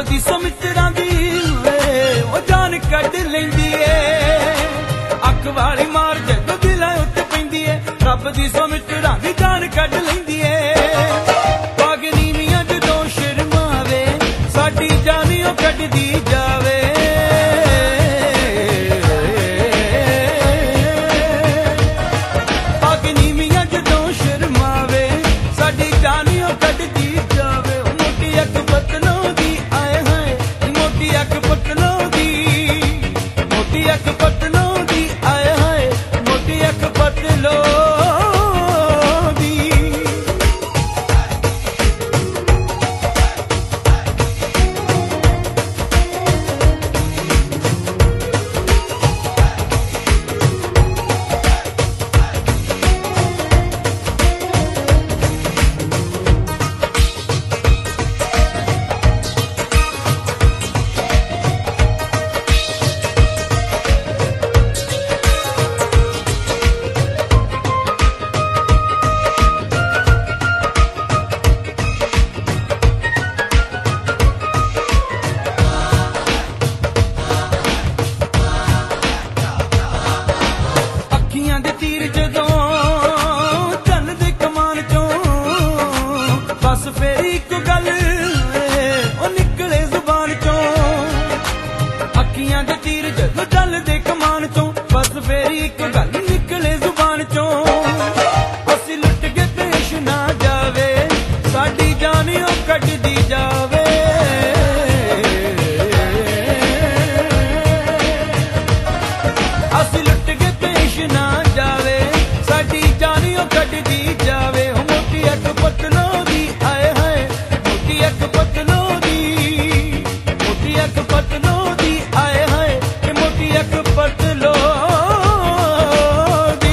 दी सो मित्रां दी ओ जान कढ लैंदी ए। अख वाली मार जदों दिलां उत्ते पैंदी ए, रब दी सो मित्रां दी जान कढ लैंदी ए। पागनी मियां जदों शर्मावे साडी जानी ओ कढदी जावे। पागनी मियां जदों शर्मावे साडी जानी ओ कढदी जावे। मोटी अख पतलों दी आए हाय, मोटी अख पतलों दी, मोटी अख पतलों दी आए हाय, मोटी अख पतलों दी। अखियां दे तीर जदों चलदे कमान चों, बस फिर इक गल ओ निकले जुबान चों। अखियां दे तीर जदों चलदे कमान चों, बस फिर इक गल निकले जुबान चों। असी लुट के पेश ना जावे साडी जान ओ कढदी जावे। असी लुट के पेश ना जावे साडी जानी ओ कढदी जावे। मोटी अख पतलों दी आए हाय, मोटी अख पतलों दी, मोटी अख पतलों दी आए हाय, मोटी अख पतलों दी।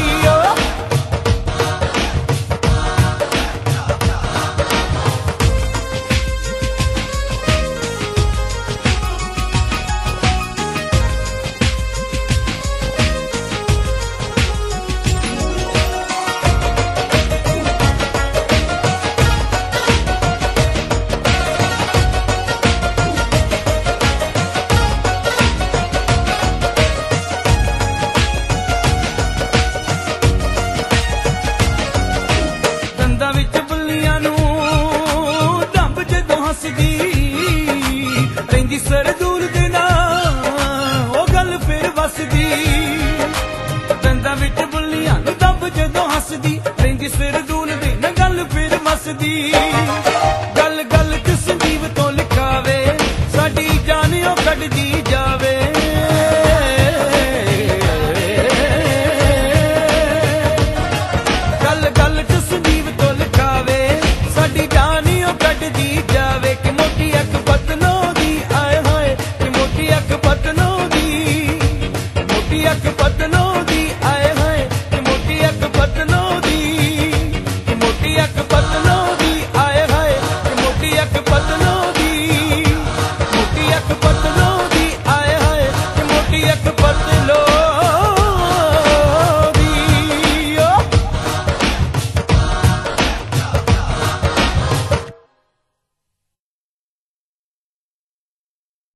दंदां विच बुल्लियां नूं दंब जदों हसदी रहिंदी सरदूल दे नाल ओ गल फिर वसदी। दंदां विच बुल्लियां नूं दंब जदों हसदी रहिंदी सरदूल दे नाल गल फिर वसदी। गल गल च संजीव तो लिखावे साडी जान ओ कढदी जावे। गल गल च संजीव तो लिखावे साडी जान ओ कढदी जावे। कि मोटी अख पतलों दी आए हाय, कि मोटी अख पतलों दी, मोटी अख पतलों